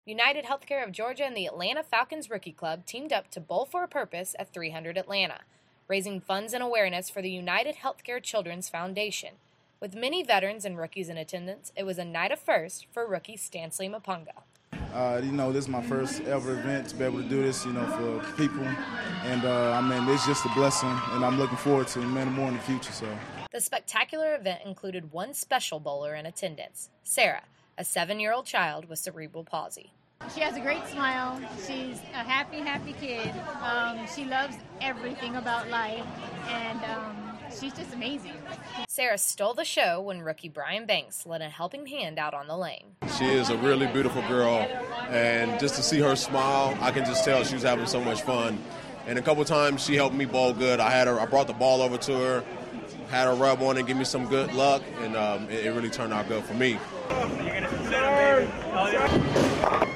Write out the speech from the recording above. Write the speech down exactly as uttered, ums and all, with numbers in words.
United Healthcare of Georgia and the Atlanta Falcons Rookie Club teamed up to Bowl for a Purpose at three hundred Atlanta, raising funds and awareness for the United Healthcare Children's Foundation. With many veterans and rookies in attendance, it was a night of first for rookie Stanley Mapunga. Uh, you know, this is my first ever event to be able to do this, you know, for people. And, uh, I mean, it's just a blessing, and I'm looking forward to many more in the future. So, the spectacular event included one special bowler in attendance, Sarah, a seven-year-old child with cerebral palsy. She has a great smile. She's a happy, happy kid. Um, she loves everything about life, and um, she's just amazing. Sarah stole the show when rookie Brian Banks lent a helping hand out on the lane. She is a really beautiful girl, and just to see her smile, I can just tell she was having so much fun. And a couple times she helped me bowl good. I had her. I brought the ball over to her, had her rub on and give me some good luck, and um, it, it really turned out good for me. You're gonna